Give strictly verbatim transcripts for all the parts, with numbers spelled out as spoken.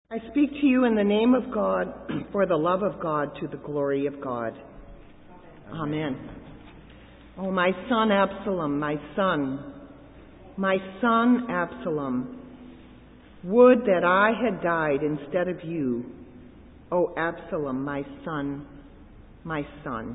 I speak to you in the name of God, for the love of God, to the glory of God. Amen. Oh, my son Absalom, my son, my son Absalom, would that I had died instead of you. Oh, Absalom, my son, my son.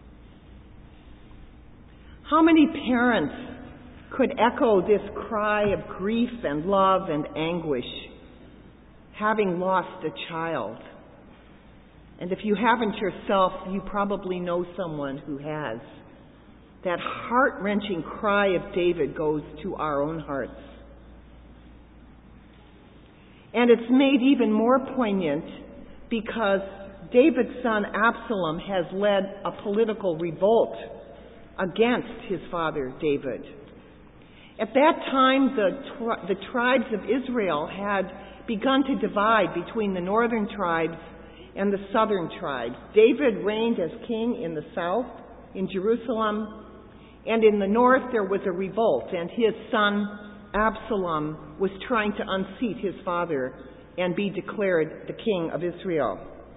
How many parents could echo this cry of grief and love and anguish, having lost a child? And if you haven't yourself, you probably know someone who has. That heart-wrenching cry of David goes to our own hearts. And it's made even more poignant because David's son Absalom has led a political revolt against his father David. At that time, the, tri- the tribes of Israel had begun to divide between the northern tribes and the southern tribes. David reigned as king in the south, in Jerusalem, and in the north there was a revolt, and his son Absalom was trying to unseat his father and be declared the king of Israel.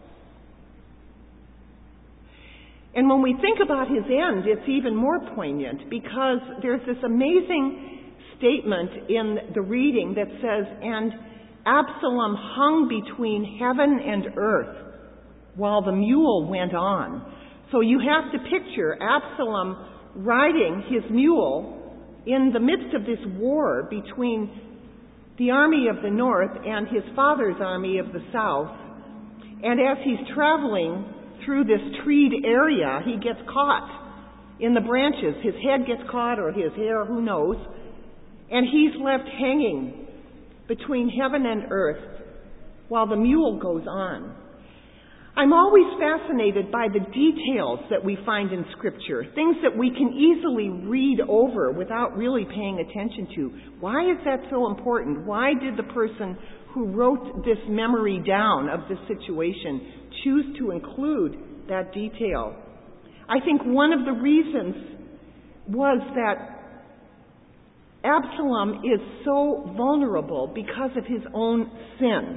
And when we think about his end, it's even more poignant because there's this amazing statement in the reading that says, "And Absalom hung between heaven and earth while the mule went on." So you have to picture Absalom riding his mule in the midst of this war between the army of the north and his father's army of the south. And as he's traveling through this treed area, he gets caught in the branches. His head gets caught, or his hair, who knows. And he's left hanging between heaven and earth while the mule goes on. I'm always fascinated by the details that we find in Scripture, things that we can easily read over without really paying attention to. Why is that so important? Why did the person who wrote this memory down of this situation choose to include that detail? I think one of the reasons was that Absalom is so vulnerable because of his own sin.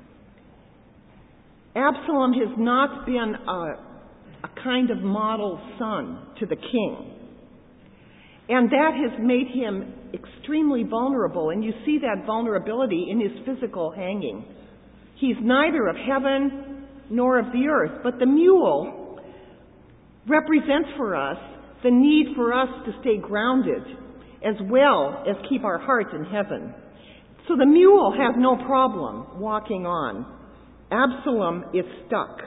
Absalom has not been a, a kind of model son to the king. And that has made him extremely vulnerable. And you see that vulnerability in his physical hanging. He's neither of heaven nor of the earth. But the mule represents for us the need for us to stay grounded as well as keep our hearts in heaven. So the mule has no problem walking on. Absalom is stuck.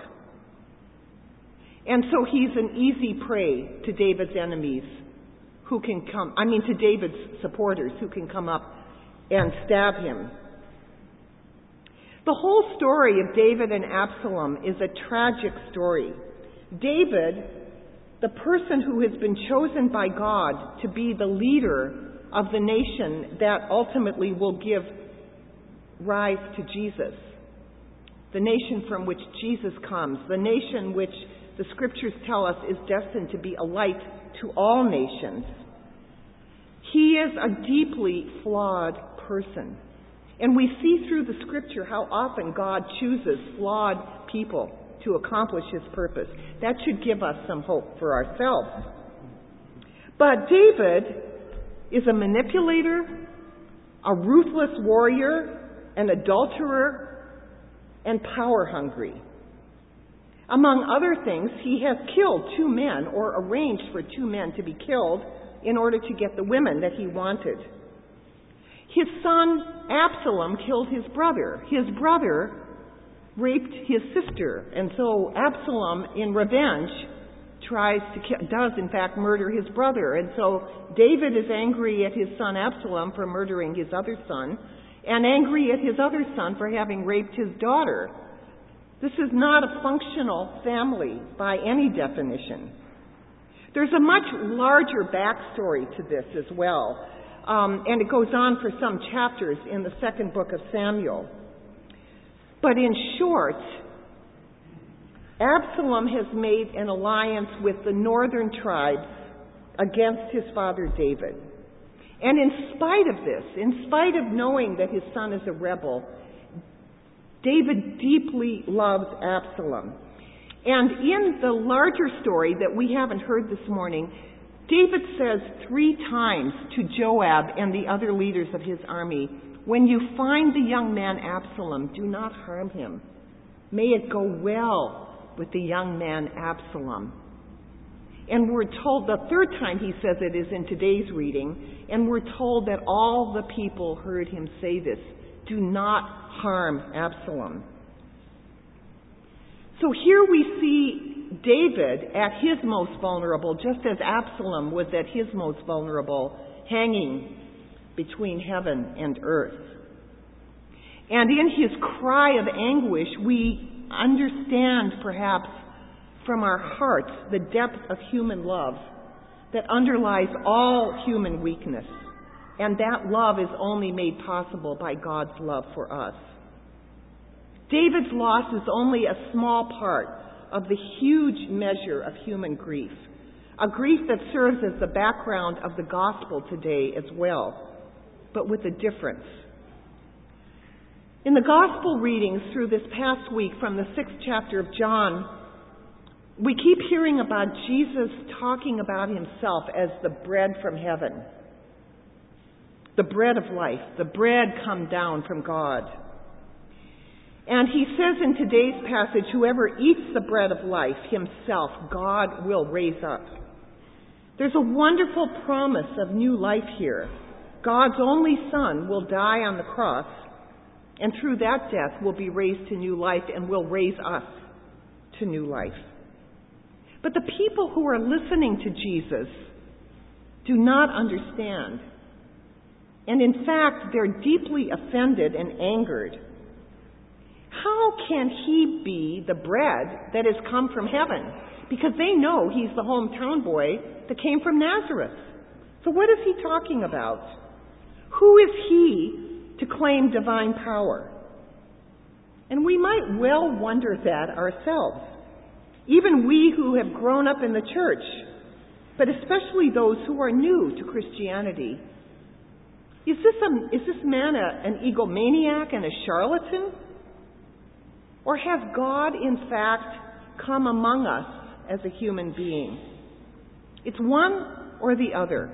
And so he's an easy prey to David's enemies who can come, I mean to David's supporters who can come up and stab him. The whole story of David and Absalom is a tragic story. David, the person who has been chosen by God to be the leader of the nation that ultimately will give rise to Jesus, the nation from which Jesus comes, the nation which the Scriptures tell us is destined to be a light to all nations. He is a deeply flawed person. And we see through the Scripture how often God chooses flawed people to accomplish His purpose. That should give us some hope for ourselves. But David is a manipulator, a ruthless warrior, an adulterer, and power-hungry. Among other things, he has killed two men, or arranged for two men to be killed in order to get the women that he wanted. His son Absalom killed his brother. His brother raped his sister, and so Absalom, in revenge, tries to kill, does in fact murder his brother. And so David is angry at his son Absalom for murdering his other son, and angry at his other son for having raped his daughter. This is not a functional family by any definition. There's a much larger backstory to this as well, um, and it goes on for some chapters in the second book of Samuel. But in short, Absalom has made an alliance with the northern tribes against his father David. And in spite of this, in spite of knowing that his son is a rebel, David deeply loves Absalom. And in the larger story that we haven't heard this morning, David says three times to Joab and the other leaders of his army, "When you find the young man Absalom, do not harm him. May it go well with the young man Absalom." And we're told, the third time he says it is in today's reading, and we're told that all the people heard him say this, "Do not harm Absalom." So here we see David at his most vulnerable, just as Absalom was at his most vulnerable, hanging between heaven and earth. And in his cry of anguish, we understand perhaps from our hearts the depth of human love that underlies all human weakness. And that love is only made possible by God's love for us. David's loss is only a small part of the huge measure of human grief, a grief that serves as the background of the gospel today as well, but with a difference. In the gospel readings through this past week from the sixth chapter of John, we keep hearing about Jesus talking about himself as the bread from heaven, the bread of life, the bread come down from God. And he says in today's passage, whoever eats the bread of life himself, God will raise up. There's a wonderful promise of new life here. God's only Son will die on the cross, and through that death will be raised to new life and will raise us to new life. But the people who are listening to Jesus do not understand. And in fact, they're deeply offended and angered. How can he be the bread that has come from heaven? Because they know he's the hometown boy that came from Nazareth. So what is he talking about? Who is he to claim divine power? And we might well wonder that ourselves. Even we who have grown up in the church, but especially those who are new to Christianity. Is this, a, is this man a, an egomaniac and a charlatan? Or has God, in fact, come among us as a human being? It's one or the other.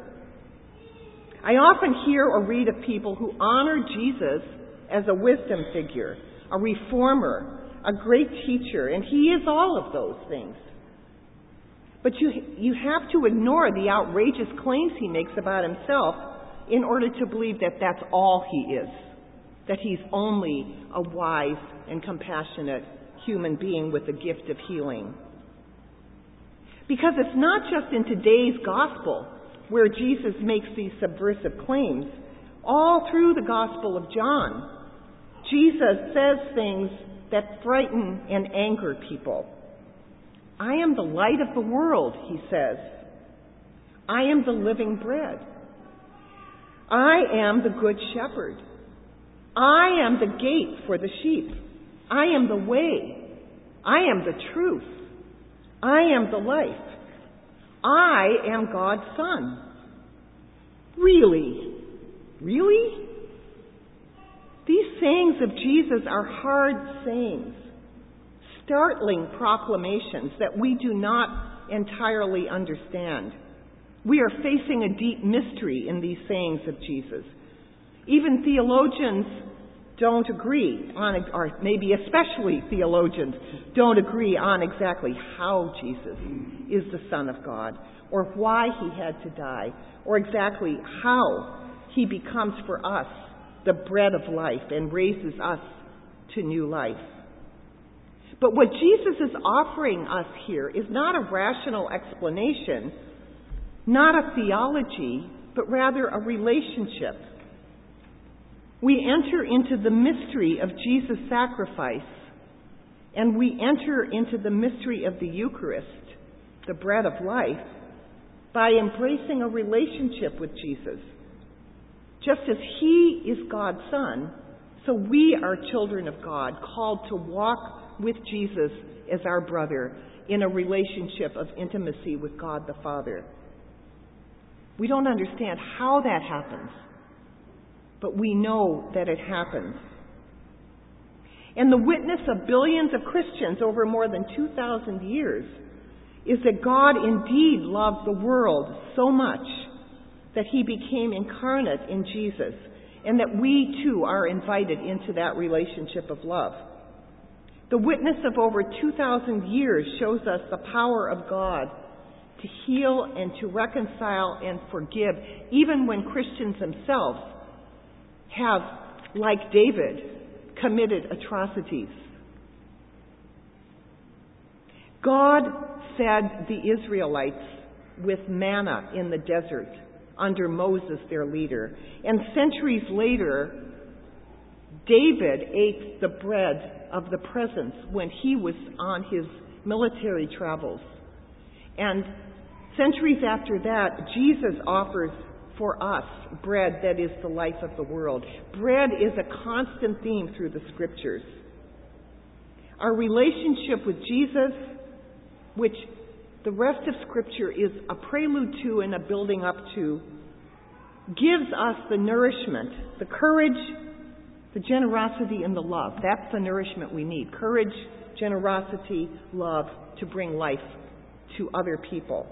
I often hear or read of people who honor Jesus as a wisdom figure, a reformer, a great teacher, and he is all of those things. But you, you have to ignore the outrageous claims he makes about himself in order to believe that that's all he is, that he's only a wise and compassionate human being with the gift of healing. Because it's not just in today's gospel where Jesus makes these subversive claims. All through the Gospel of John, Jesus says things that frighten and anger people. I am the light of the world, he says. I am the living bread. I am the good shepherd. I am the gate for the sheep. I am the way. I am the truth. I am the life. I am God's Son. Really? Really? These sayings of Jesus are hard sayings, startling proclamations that we do not entirely understand. We are facing a deep mystery in these sayings of Jesus. Even theologians don't agree on, or maybe especially theologians don't agree on exactly how Jesus is the Son of God, or why he had to die, or exactly how he becomes for us the bread of life and raises us to new life. But what Jesus is offering us here is not a rational explanation, not a theology, but rather a relationship. We enter into the mystery of Jesus' sacrifice, and we enter into the mystery of the Eucharist, the bread of life, by embracing a relationship with Jesus. Just as he is God's Son, so we are children of God, called to walk with Jesus as our brother in a relationship of intimacy with God the Father. We don't understand how that happens, but we know that it happens. And the witness of billions of Christians over more than two thousand years is that God indeed loved the world so much that he became incarnate in Jesus, and that we too are invited into that relationship of love. The witness of over two thousand years shows us the power of God to heal and to reconcile and forgive, even when Christians themselves have, like David, committed atrocities. God fed the Israelites with manna in the desert under Moses, their leader. And centuries later, David ate the bread of the presence when he was on his military travels. And centuries after that, Jesus offers for us bread that is the life of the world. Bread is a constant theme through the Scriptures. Our relationship with Jesus, which the rest of Scripture is a prelude to and a building up to, gives us the nourishment, the courage, the generosity, and the love. That's the nourishment we need. Courage, generosity, love to bring life to other people.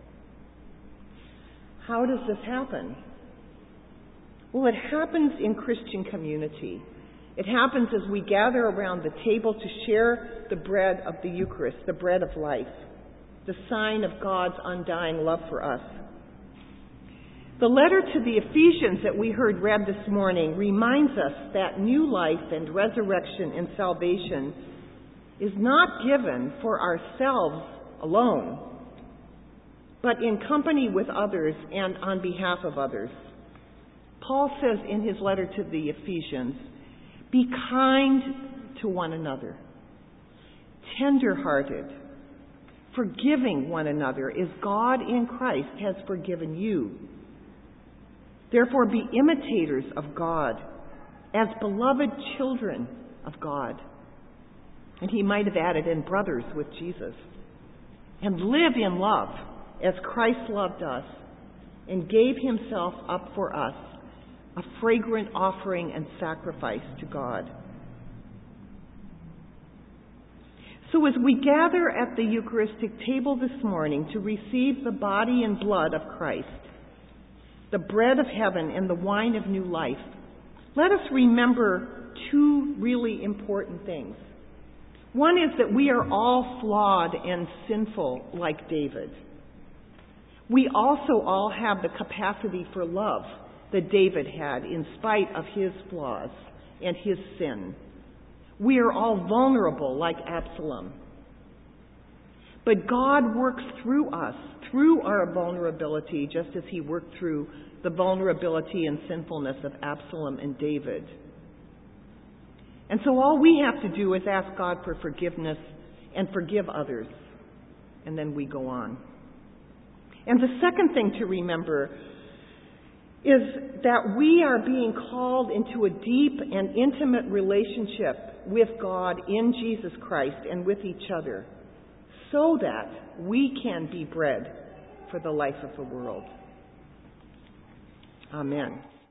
How does this happen? Well, it happens in Christian community. It happens as we gather around the table to share the bread of the Eucharist, the bread of life, the sign of God's undying love for us. The letter to the Ephesians that we heard read this morning reminds us that new life and resurrection and salvation is not given for ourselves alone, but in company with others and on behalf of others. Paul says in his letter to the Ephesians, be kind to one another, tender-hearted, forgiving one another as God in Christ has forgiven you. Therefore be imitators of God as beloved children of God. And he might have added, and brothers with Jesus. And live in love as Christ loved us and gave himself up for us, a fragrant offering and sacrifice to God. So as we gather at the Eucharistic table this morning to receive the body and blood of Christ, the bread of heaven and the wine of new life, let us remember two really important things. One is that we are all flawed and sinful like David. We also all have the capacity for love that David had in spite of his flaws and his sin. We are all vulnerable like Absalom. But God works through us, through our vulnerability, just as he worked through the vulnerability and sinfulness of Absalom and David. And so all we have to do is ask God for forgiveness and forgive others. And then we go on. And the second thing to remember is that we are being called into a deep and intimate relationship with God in Jesus Christ and with each other, so that we can be bread for the life of the world. Amen.